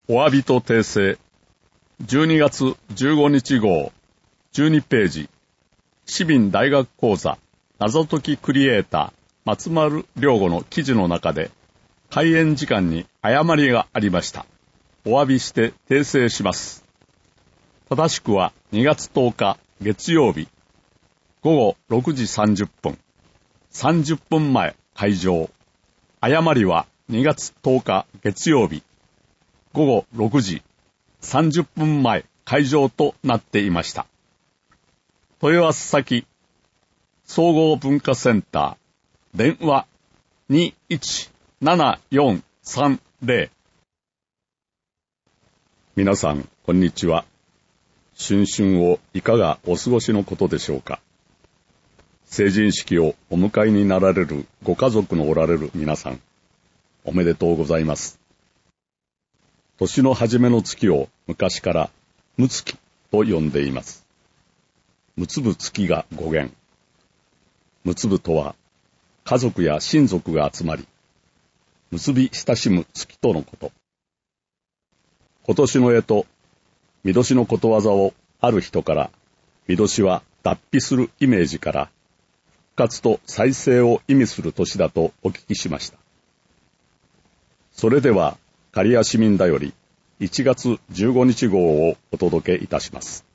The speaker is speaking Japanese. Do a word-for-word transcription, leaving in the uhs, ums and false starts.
お詫びと訂正。じゅうにがつじゅうごにち号、じゅうにページ。市民大学講座、謎解きクリエイター、松丸良吾の記事の中で、開演時間に誤りがありました。お詫びして訂正します。正しくはにがつとおか月曜日、ごごろくじさんじゅっぷん、さんじゅっぷんまえ開場。誤りはにがつとおか月曜日、ごごろくじさんじゅっぷんまえ開場となっていました。問い合わせ先、総合文化センター、電話にいちななよんさんぜろ。皆さん、こんにちは。春春をいかがお過ごしのことでしょうか。成人式をお迎えになられるご家族のおられる皆さん、おめでとうございます。年の初めの月を昔からむつきと呼んでいます。むつぶ月が語源。むつぶとは家族や親族が集まり、結び親しむ月とのこと。今年の干支、見年のことわざをある人から、見年は脱皮するイメージから、復活と再生を意味する年だとお聞きしました。それでは、刈谷市民だよりいちがつじゅうごにち号をお届けいたします。